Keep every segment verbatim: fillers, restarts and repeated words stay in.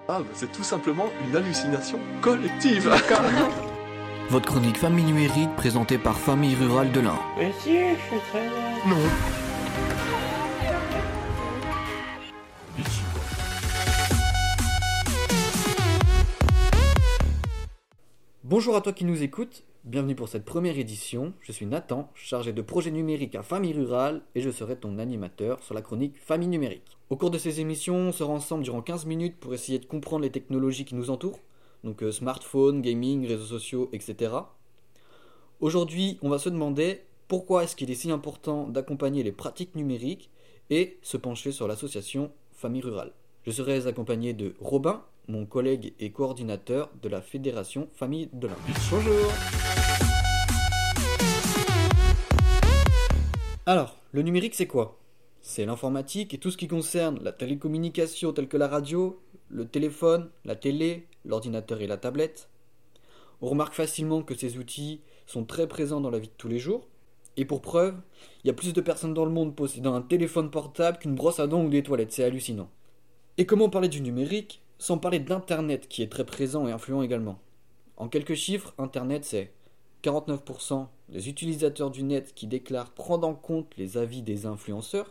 Ah, bah, c'est tout simplement une hallucination collective. Votre chronique Famille numérique présentée par Famille Rurale de l'Ain. Mais si, je suis très bien. Non. Bonjour à toi qui nous écoutes, bienvenue pour cette première édition. Je suis Nathan, chargé de projet numérique à Famille Rurale et je serai ton animateur sur la chronique Famille numérique. Au cours de ces émissions, on sera ensemble durant quinze minutes pour essayer de comprendre les technologies qui nous entourent, donc euh, smartphone, gaming, réseaux sociaux, et cetera. Aujourd'hui, on va se demander pourquoi est-ce qu'il est si important d'accompagner les pratiques numériques et se pencher sur l'association Famille Rurale. Je serai accompagné de Robin, mon collègue et coordinateur de la Fédération Famille de l'Ain. Bonjour. Alors, le numérique c'est quoi ? C'est l'informatique et tout ce qui concerne la télécommunication telle que la radio, le téléphone, la télé, l'ordinateur et la tablette. On remarque facilement que ces outils sont très présents dans la vie de tous les jours. Et pour preuve, il y a plus de personnes dans le monde possédant un téléphone portable qu'une brosse à dents ou des toilettes, c'est hallucinant. Et comment parler du numérique sans parler d'Internet qui est très présent et influent également. En quelques chiffres, Internet c'est quarante-neuf pour cent des utilisateurs du net qui déclarent prendre en compte les avis des influenceurs.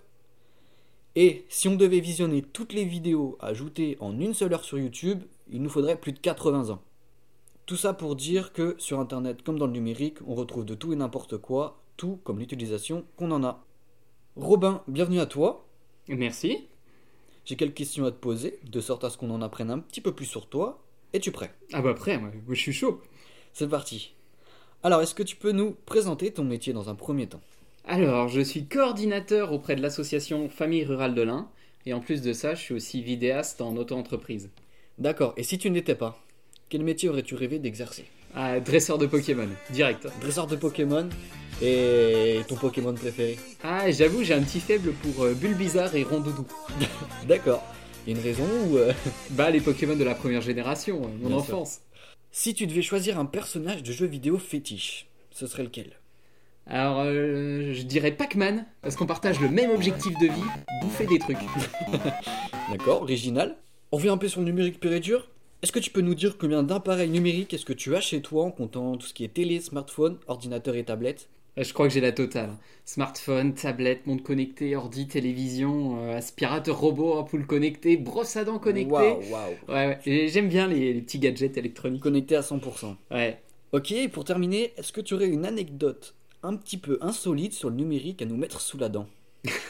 Et si on devait visionner toutes les vidéos ajoutées en une seule heure sur YouTube, il nous faudrait plus de quatre-vingts ans. Tout ça pour dire que sur Internet comme dans le numérique, on retrouve de tout et n'importe quoi, tout comme l'utilisation qu'on en a. Robin, bienvenue à toi. Merci. J'ai quelques questions à te poser, de sorte à ce qu'on en apprenne un petit peu plus sur toi. Es-tu prêt ? Ah bah prêt, moi, moi je suis chaud. C'est parti. Alors, est-ce que tu peux nous présenter ton métier dans un premier temps ? Alors, je suis coordinateur auprès de l'association Famille Rurale de l'Ain. Et en plus de ça, je suis aussi vidéaste en auto-entreprise. D'accord, et si tu n'étais pas, quel métier aurais-tu rêvé d'exercer ? Ah, dresseur de Pokémon, direct. Dresseur de Pokémon. Et ton Pokémon préféré ? Ah, j'avoue, j'ai un petit faible pour euh, Bulbizarre et Rondoudou. D'accord. Il y a une raison ou... Euh... Bah, les Pokémon de la première génération, euh, mon Bien enfance. sûr. Si tu devais choisir un personnage de jeu vidéo fétiche, ce serait lequel ? Alors, euh, je dirais Pac-Man, parce qu'on partage le même objectif de vie, bouffer des trucs. D'accord, original. On revient un peu sur le numérique pur et dur. Est-ce que tu peux nous dire combien d'appareils numériques est-ce que tu as chez toi en comptant tout ce qui est télé, smartphone, ordinateur et tablette ? Je crois que j'ai la totale. Smartphone, tablette, montre connectée, ordi, télévision, euh, aspirateur robot, ampoule connectée, brosse à dents connectée. Waouh, waouh. Ouais, ouais. Et j'aime bien les, les petits gadgets électroniques. Connecté à cent pour cent. Ouais. Ok, et pour terminer, est-ce que tu aurais une anecdote un petit peu insolite sur le numérique à nous mettre sous la dent ?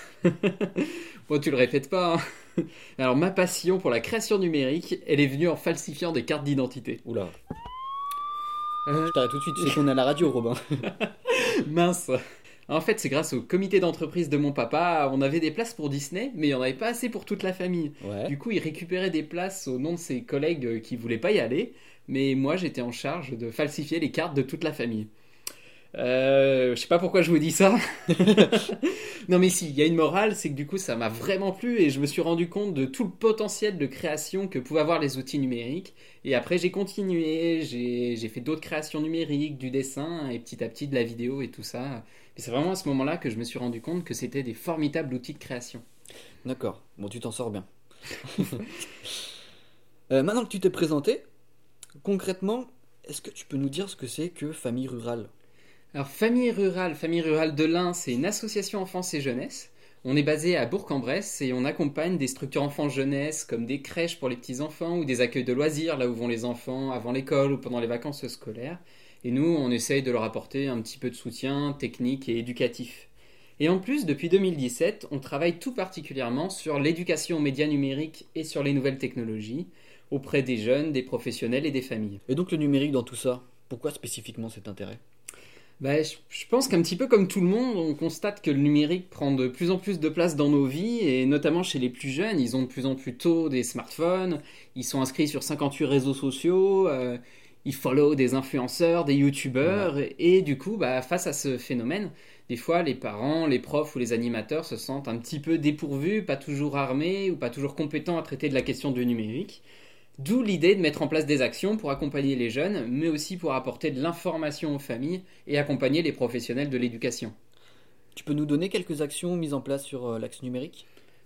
Bon, tu le répètes pas, hein. Alors, ma passion pour la création numérique, elle est venue en falsifiant des cartes d'identité. Oula. Euh... Je t'arrête tout de suite, tu sais qu'on est à la radio, Robin. Mince. En fait, c'est grâce au comité d'entreprise de mon papa, on avait des places pour Disney, mais il n'y en avait pas assez pour toute la famille. Ouais. Du coup, il récupérait des places au nom de ses collègues qui voulaient pas y aller, mais moi, j'étais en charge de falsifier les cartes de toute la famille. Euh, je sais pas pourquoi je vous dis ça. Non mais si, il y a une morale, c'est que du coup ça m'a vraiment plu et je me suis rendu compte de tout le potentiel de création que pouvaient avoir les outils numériques. Et après j'ai continué, j'ai, j'ai fait d'autres créations numériques, du dessin et petit à petit de la vidéo et tout ça. Et c'est vraiment à ce moment-là que je me suis rendu compte que c'était des formidables outils de création. D'accord, bon tu t'en sors bien. euh, maintenant que tu t'es présenté, concrètement, est-ce que tu peux nous dire ce que c'est que Famille Rurale ? Alors, Famille Rurale, Famille Rurale de l'Ain, c'est une association enfance et jeunesse. On est basé à Bourg-en-Bresse et on accompagne des structures enfance-jeunesse comme des crèches pour les petits-enfants ou des accueils de loisirs, là où vont les enfants avant l'école ou pendant les vacances scolaires. Et nous, on essaye de leur apporter un petit peu de soutien technique et éducatif. Et en plus, depuis deux mille dix-sept, on travaille tout particulièrement sur l'éducation aux médias numériques et sur les nouvelles technologies, auprès des jeunes, des professionnels et des familles. Et donc le numérique dans tout ça, pourquoi spécifiquement cet intérêt ? Bah, je, je pense qu'un petit peu comme tout le monde, on constate que le numérique prend de plus en plus de place dans nos vies, et notamment chez les plus jeunes. Ils ont de plus en plus tôt des smartphones, ils sont inscrits sur cinquante-huit réseaux sociaux, euh, ils follow des influenceurs, des youtubeurs, ouais. et, et du coup, bah, face à ce phénomène, des fois les parents, les profs ou les animateurs se sentent un petit peu dépourvus, pas toujours armés ou pas toujours compétents à traiter de la question du numérique. D'où l'idée de mettre en place des actions pour accompagner les jeunes, mais aussi pour apporter de l'information aux familles et accompagner les professionnels de l'éducation. Tu peux nous donner quelques actions mises en place sur euh, l'axe numérique ?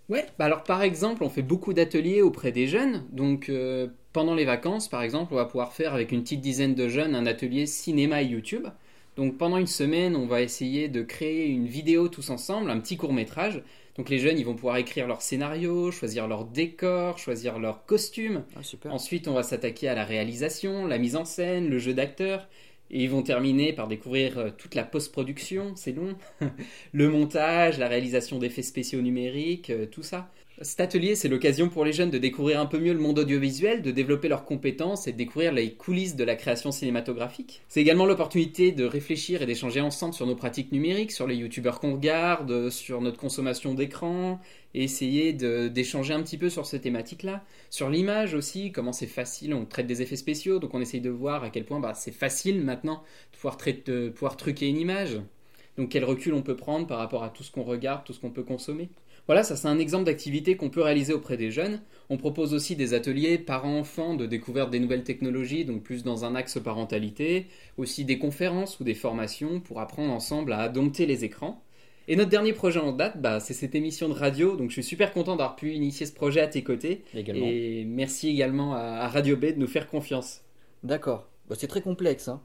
Ouais, bah alors par exemple, on fait beaucoup d'ateliers auprès des jeunes. Donc euh, pendant les vacances, par exemple, on va pouvoir faire avec une petite dizaine de jeunes un atelier cinéma et YouTube. Donc pendant une semaine, on va essayer de créer une vidéo tous ensemble, un petit court-métrage. Donc les jeunes, ils vont pouvoir écrire leur scénario, choisir leur décor, choisir leur costume. Ah, super. Ensuite, on va s'attaquer à la réalisation, la mise en scène, le jeu d'acteurs. Et ils vont terminer par découvrir euh, toute la post-production, c'est long, le montage, la réalisation d'effets spéciaux numériques, euh, tout ça. Cet atelier, c'est l'occasion pour les jeunes de découvrir un peu mieux le monde audiovisuel, de développer leurs compétences et de découvrir les coulisses de la création cinématographique. C'est également l'opportunité de réfléchir et d'échanger ensemble sur nos pratiques numériques, sur les youtubeurs qu'on regarde, sur notre consommation d'écran, et essayer de, d'échanger un petit peu sur ces thématiques-là. Sur l'image aussi, comment c'est facile, on traite des effets spéciaux, donc on essaye de voir à quel point bah, c'est facile maintenant de pouvoir, traiter, de pouvoir truquer une image. Donc quel recul on peut prendre par rapport à tout ce qu'on regarde, tout ce qu'on peut consommer. Voilà, ça c'est un exemple d'activité qu'on peut réaliser auprès des jeunes. On propose aussi des ateliers parents-enfants de découverte des nouvelles technologies, donc plus dans un axe parentalité, aussi des conférences ou des formations pour apprendre ensemble à dompter les écrans. Et notre dernier projet en date, bah, c'est cette émission de radio, donc je suis super content d'avoir pu initier ce projet à tes côtés. Également. Et merci également à, à Radio B de nous faire confiance. D'accord. Bah, c'est très complexe, hein.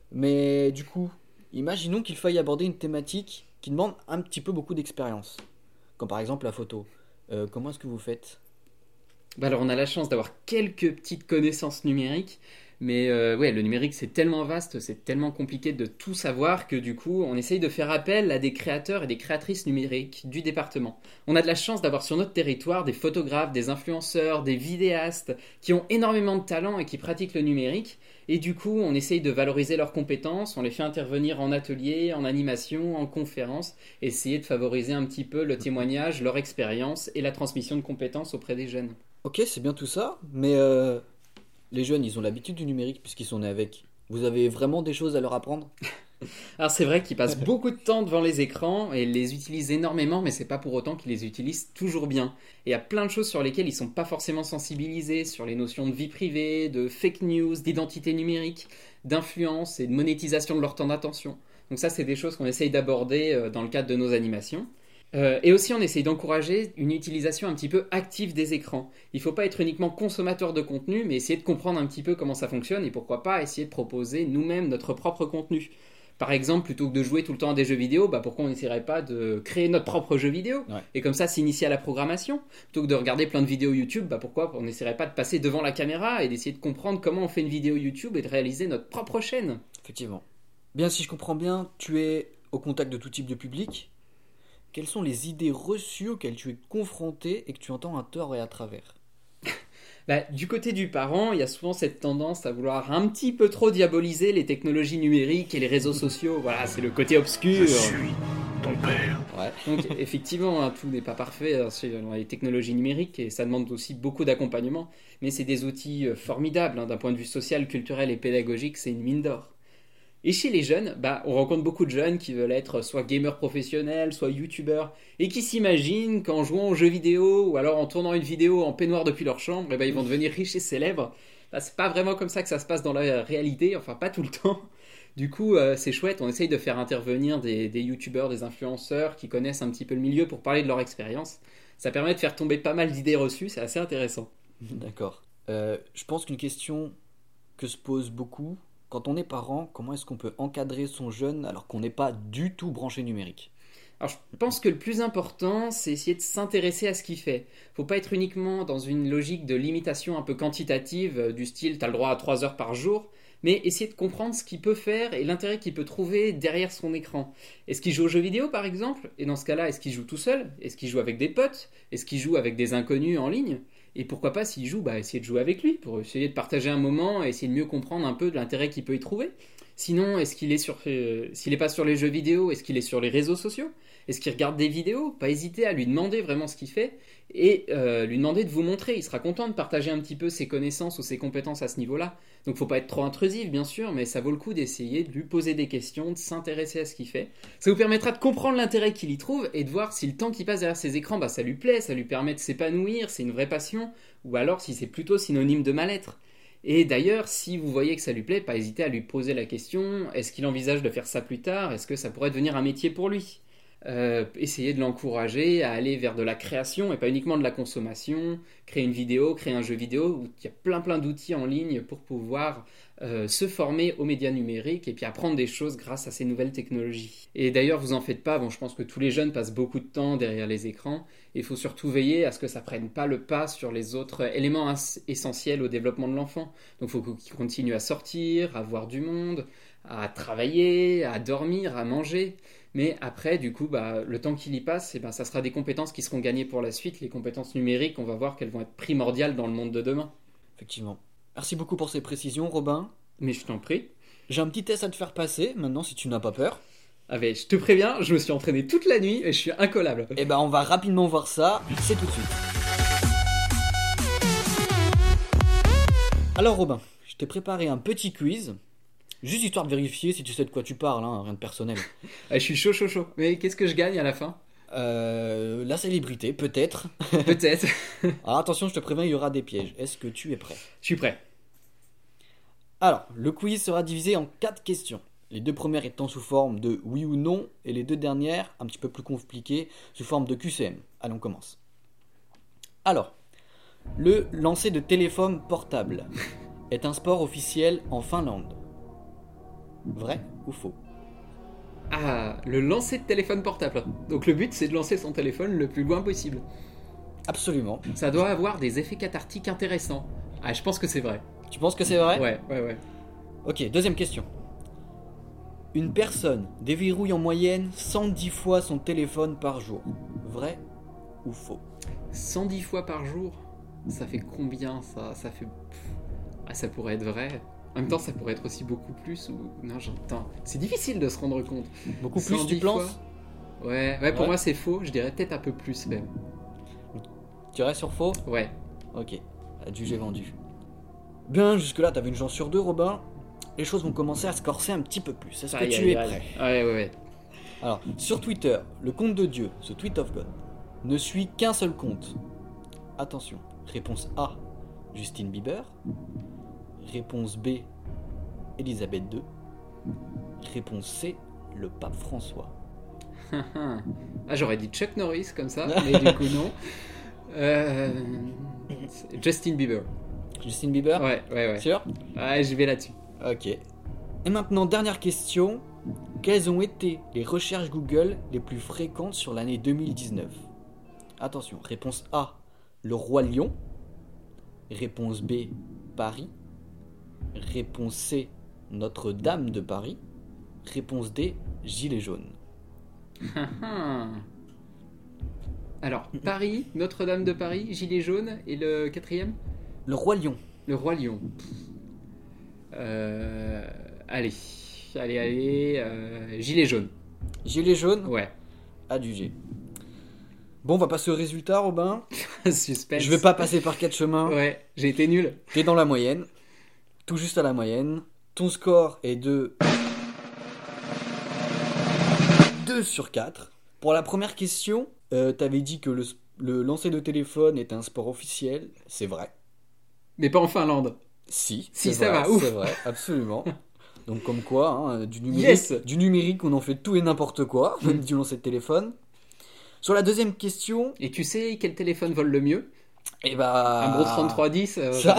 Mais du coup, imaginons qu'il faille aborder une thématique qui demande un petit peu beaucoup d'expérience. Comme par exemple la photo. Euh, comment est-ce que vous faites ? Bah alors on a la chance d'avoir quelques petites connaissances numériques, mais euh, ouais, le numérique c'est tellement vaste, c'est tellement compliqué de tout savoir que du coup on essaye de faire appel à des créateurs et des créatrices numériques du département. On a de la chance d'avoir sur notre territoire des photographes, des influenceurs, des vidéastes qui ont énormément de talent et qui pratiquent le numérique. Et du coup, on essaye de valoriser leurs compétences, on les fait intervenir en atelier, en animation, en conférence, essayer de favoriser un petit peu le témoignage, leur expérience et la transmission de compétences auprès des jeunes. Ok, c'est bien tout ça, mais euh, les jeunes, ils ont l'habitude du numérique puisqu'ils sont nés avec. Vous avez vraiment des choses à leur apprendre ? Alors c'est vrai qu'ils passent beaucoup de temps devant les écrans et ils les utilisent énormément, mais c'est pas pour autant qu'ils les utilisent toujours bien. Et il y a plein de choses sur lesquelles ils sont pas forcément sensibilisés, sur les notions de vie privée, de fake news, d'identité numérique, d'influence et de monétisation de leur temps d'attention. Donc ça, c'est des choses qu'on essaye d'aborder dans le cadre de nos animations. Euh, et aussi, on essaye d'encourager une utilisation un petit peu active des écrans. Il ne faut pas être uniquement consommateur de contenu, mais essayer de comprendre un petit peu comment ça fonctionne et pourquoi pas essayer de proposer nous-mêmes notre propre contenu. Par exemple, plutôt que de jouer tout le temps à des jeux vidéo, bah pourquoi on n'essaierait pas de créer notre propre jeu vidéo ? Ouais. Et comme ça, s'initier à la programmation. Plutôt que de regarder plein de vidéos YouTube, bah pourquoi on n'essaierait pas de passer devant la caméra et d'essayer de comprendre comment on fait une vidéo YouTube et de réaliser notre propre chaîne ? Effectivement. Bien, si je comprends bien, tu es au contact de tout type de public. Quelles sont les idées reçues auxquelles tu es confronté et que tu entends à tort et à travers ? Bah, du côté du parent, il y a souvent cette tendance à vouloir un petit peu trop diaboliser les technologies numériques et les réseaux sociaux. Voilà, c'est le côté obscur. Je suis ton père. Ouais. Donc effectivement, hein, tout n'est pas parfait hein, sur les technologies numériques et ça demande aussi beaucoup d'accompagnement. Mais c'est des outils euh, formidables hein, d'un point de vue social, culturel et pédagogique, c'est une mine d'or. Et chez les jeunes, bah, on rencontre beaucoup de jeunes qui veulent être soit gamers professionnels, soit youtubeurs, et qui s'imaginent qu'en jouant aux jeux vidéo, ou alors en tournant une vidéo en peignoir depuis leur chambre, eh ben, ils vont devenir riches et célèbres. Bah, c'est pas vraiment comme ça que ça se passe dans la réalité, enfin pas tout le temps. Du coup, euh, c'est chouette, on essaye de faire intervenir des, des youtubeurs, des influenceurs qui connaissent un petit peu le milieu pour parler de leur expérience. Ça permet de faire tomber pas mal d'idées reçues, c'est assez intéressant. D'accord. Euh, je pense qu'une question que se pose beaucoup... Quand on est parent, comment est-ce qu'on peut encadrer son jeune alors qu'on n'est pas du tout branché numérique ? Alors je pense que le plus important, c'est essayer de s'intéresser à ce qu'il fait. Faut pas être uniquement dans une logique de limitation un peu quantitative, du style t'as le droit à trois heures par jour, mais essayer de comprendre ce qu'il peut faire et l'intérêt qu'il peut trouver derrière son écran. Est-ce qu'il joue aux jeux vidéo par exemple ? Et dans ce cas-là, est-ce qu'il joue tout seul ? Est-ce qu'il joue avec des potes ? Est-ce qu'il joue avec des inconnus en ligne ? Et pourquoi pas, s'il joue, bah, essayer de jouer avec lui, pour essayer de partager un moment et essayer de mieux comprendre un peu de l'intérêt qu'il peut y trouver. Sinon, est-ce qu'il est sur, euh, s'il n'est pas sur les jeux vidéo, est-ce qu'il est sur les réseaux sociaux ? Est-ce qu'il regarde des vidéos ? Pas hésiter à lui demander vraiment ce qu'il fait et euh, lui demander de vous montrer. Il sera content de partager un petit peu ses connaissances ou ses compétences à ce niveau-là. Donc faut pas être trop intrusif, bien sûr, mais ça vaut le coup d'essayer de lui poser des questions, de s'intéresser à ce qu'il fait. Ça vous permettra de comprendre l'intérêt qu'il y trouve et de voir si le temps qu'il passe derrière ses écrans, bah, ça lui plaît, ça lui permet de s'épanouir, c'est une vraie passion, ou alors si c'est plutôt synonyme de mal-être. Et d'ailleurs, si vous voyez que ça lui plaît, pas hésiter à lui poser la question, est-ce qu'il envisage de faire ça plus tard ? Est-ce que ça pourrait devenir un métier pour lui ? euh, essayer de l'encourager à aller vers de la création et pas uniquement de la consommation, créer une vidéo, créer un jeu vidéo, où il y a plein plein d'outils en ligne pour pouvoir euh, se former aux médias numériques et puis apprendre des choses grâce à ces nouvelles technologies. Et d'ailleurs, vous en faites pas, bon, je pense que tous les jeunes passent beaucoup de temps derrière les écrans, et il faut surtout veiller à ce que ça prenne pas le pas sur les autres éléments ins- essentiels au développement de l'enfant. Donc il faut qu'ils continuent à sortir, à voir du monde, à travailler, à dormir, à manger. Mais après, du coup, bah, le temps qu'il y passe, eh ben, ça sera des compétences qui seront gagnées pour la suite. Les compétences numériques, on va voir qu'elles vont être primordiales dans le monde de demain. Effectivement. Merci beaucoup pour ces précisions, Robin. Mais je t'en prie. J'ai un petit test à te faire passer, maintenant, si tu n'as pas peur. Ah ben, je te préviens, je me suis entraîné toute la nuit et je suis incollable. Eh ben, on va rapidement voir ça. C'est tout de suite. Alors, Robin, je t'ai préparé un petit quiz. Juste histoire de vérifier si tu sais de quoi tu parles, hein, rien de personnel. Ah, je suis chaud, chaud, chaud. Mais qu'est-ce que je gagne à la fin? Euh, la célébrité, peut-être. Peut-être. Alors attention, je te préviens, il y aura des pièges. Est-ce que tu es prêt? Je suis prêt. Alors, le quiz sera divisé en quatre questions. Les deux premières étant sous forme de oui ou non, et les deux dernières, un petit peu plus compliquées, sous forme de Q C M. Allez, on commence. Alors, le lancer de téléphone portable est un sport officiel en Finlande. Vrai ou faux? Ah, le lancer de téléphone portable. Donc le but, c'est de lancer son téléphone le plus loin possible. Absolument. Ça doit avoir des effets cathartiques intéressants. Ah, je pense que c'est vrai. Tu penses que c'est vrai? Ouais, ouais, ouais. Ok, deuxième question. Une personne déverrouille en moyenne cent dix fois son téléphone par jour. Vrai ou faux? cent dix fois par jour, ça fait combien ça? Ça fait... Ah, ça pourrait être vrai. En même temps, ça pourrait être aussi beaucoup plus ou... Non, j'entends. C'est difficile de se rendre compte. Beaucoup plus, cent dix tu penses? fois. Ouais, ouais, pour Ouais. moi c'est faux. Je dirais peut-être un peu plus même. Tu restes sur faux? Ouais. Ok, adjugé vendu. Bien, jusque-là, t'avais une chance sur deux, Robin. Les choses vont commencer à se corser un petit peu plus. Est-ce que Aïe, tu aïe, es aïe. prêt? Ouais, ouais, ouais. Alors, sur Twitter, le compte de Dieu, ce tweet of God, ne suit qu'un seul compte. Attention, réponse A, Justin Bieber. Réponse B, Elisabeth deux. Réponse C, le pape François. Ah, j'aurais dit Chuck Norris comme ça, mais du coup non. Euh... c'est Justin Bieber. Justin Bieber? Ouais, ouais, ouais. Sûr? Ouais, je vais là-dessus. Ok. Et maintenant, dernière question. Quelles ont été les recherches Google les plus fréquentes sur l'année deux mille dix-neuf? Attention, réponse A, le roi lion. Réponse B, Paris. Réponse C, Notre-Dame de Paris. Réponse D, Gilets jaunes. Alors, Paris, Notre-Dame de Paris, Gilets jaunes et le quatrième? Le roi lion. Le roi lion. Euh... Allez, allez, allez. Euh... Gilets jaunes. Gilets jaunes? Ouais. Adjugé. Bon, on va passer au résultat, Robin. Suspense. Je vais pas passer par quatre chemins. Ouais, j'ai été nul. T'es dans la moyenne. Tout juste à la moyenne. Ton score est de deux sur quatre. Pour la première question, euh, t'avais dit que le, le lancer de téléphone est un sport officiel. C'est vrai. Mais pas en Finlande. Si. Si, c'est ça vrai, va, ouf. C'est vrai, absolument. Donc comme quoi, hein, du, numérique, Yes. du numérique, on en fait tout et n'importe quoi, même du lancer de téléphone. Sur la deuxième question, Et tu sais quel téléphone vole le mieux? eh bah... Un gros trente-trois dix euh, Ça...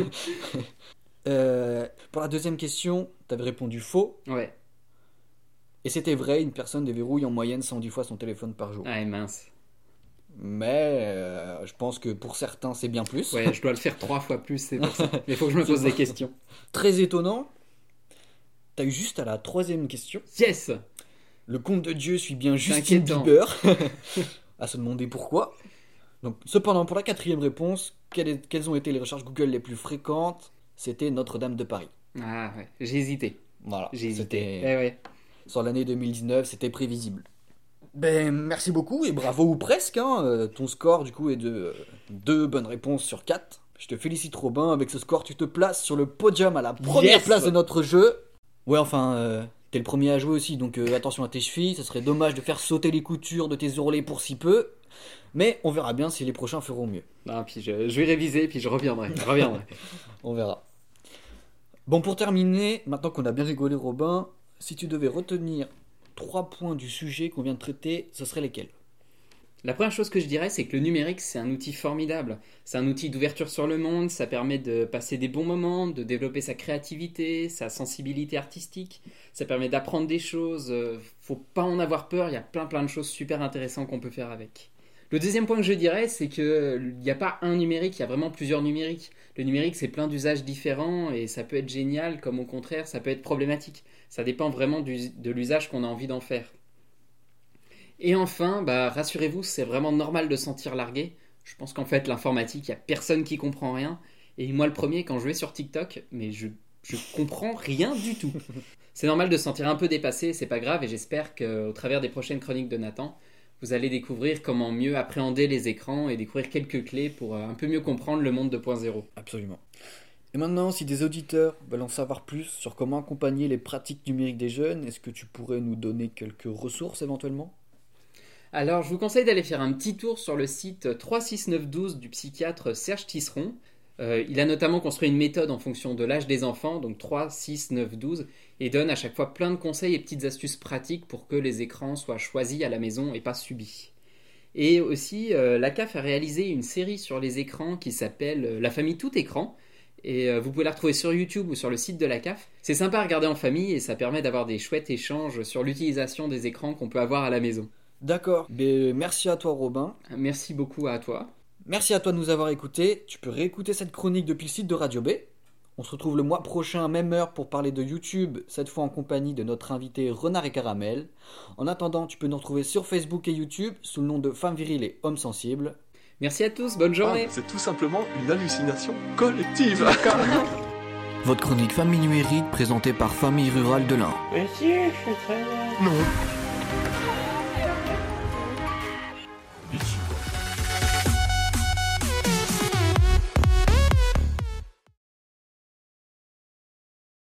euh, pour la deuxième question, t'avais répondu faux. Ouais. Et c'était vrai, une personne déverrouille en moyenne cent dix fois son téléphone par jour. Ah, mince. Mais euh, je pense que pour certains, c'est bien plus. Ouais, je dois le faire trois fois plus, c'est pour ça. Mais il faut que je me pose des questions. Très étonnant. T'as eu juste à la troisième question. Yes. Le compte de Dieu suit bien Justin inquiétant. Bieber. À se demander pourquoi. Donc, cependant, pour la quatrième réponse, quelles, est- quelles ont été les recherches Google les plus fréquentes? C'était Notre-Dame de Paris. Ah ouais, j'ai hésité. Voilà. J'ai hésité. C'était- Eh ouais. Sur l'année deux mille dix-neuf, c'était prévisible. Ben, merci beaucoup et bravo ou presque. Hein. Euh, Ton score, du coup, est de euh, deux bonnes réponses sur quatre. Je te félicite, Robin. Avec ce score, tu te places sur le podium à la première Yes. place de notre jeu. Ouais, enfin, euh, t'es le premier à jouer aussi, donc euh, attention à tes chevilles. Ce serait dommage de faire sauter les coutures de tes ourlets pour si peu. Mais on verra bien si les prochains feront mieux. Non, puis je, je vais réviser, puis je reviendrai. Je reviendrai. On verra. Bon, pour terminer, maintenant qu'on a bien rigolé, Robin, si tu devais retenir trois points du sujet qu'on vient de traiter, ce seraient lesquels ? La première chose que je dirais, c'est que le numérique, c'est un outil formidable. C'est un outil d'ouverture sur le monde, ça permet de passer des bons moments, de développer sa créativité, sa sensibilité artistique, ça permet d'apprendre des choses, faut pas en avoir peur, il y a plein plein de choses super intéressantes qu'on peut faire avec. Le deuxième point que je dirais, c'est qu'il n'y a pas un numérique, il y a vraiment plusieurs numériques. Le numérique, c'est plein d'usages différents et ça peut être génial, comme au contraire, ça peut être problématique. Ça dépend vraiment du, de l'usage qu'on a envie d'en faire. Et enfin, bah, rassurez-vous, c'est vraiment normal de se sentir largué. Je pense qu'en fait, l'informatique, il n'y a personne qui comprend rien. Et moi, le premier, quand je vais sur TikTok, mais je, je comprends rien du tout. C'est normal de se sentir un peu dépassé, c'est pas grave, et j'espère qu'au travers des prochaines chroniques de Nathan, vous allez découvrir comment mieux appréhender les écrans et découvrir quelques clés pour un peu mieux comprendre le monde deux point zéro. Absolument. Et maintenant, si des auditeurs veulent en savoir plus sur comment accompagner les pratiques numériques des jeunes, est-ce que tu pourrais nous donner quelques ressources éventuellement ? Alors, je vous conseille d'aller faire un petit tour sur le site trois six neuf un deux du psychiatre Serge Tisseron. Euh, il a notamment construit une méthode en fonction de l'âge des enfants, donc trois six neuf un deux, et donne à chaque fois plein de conseils et petites astuces pratiques pour que les écrans soient choisis à la maison et pas subis. Et aussi, euh, l'A C A F a réalisé une série sur les écrans qui s'appelle euh, La famille tout écran, et euh, vous pouvez la retrouver sur YouTube ou sur le site de l'A C A F. C'est sympa à regarder en famille et ça permet d'avoir des chouettes échanges sur l'utilisation des écrans qu'on peut avoir à la maison. D'accord, ben, merci à toi Robin. Merci beaucoup à toi. Merci à toi de nous avoir écoutés. Tu peux réécouter cette chronique depuis le site de Radio B. On se retrouve le mois prochain, même heure, pour parler de YouTube, cette fois en compagnie de notre invité Renard et Caramel. En attendant, tu peux nous retrouver sur Facebook et YouTube sous le nom de Femmes Viriles et Hommes Sensibles. Merci à tous, bonne journée. Ah, c'est tout simplement une hallucination collective. Votre chronique Famille numérique présentée par Famille Rurale de l'Ain. Mais si, je suis très bien. Non.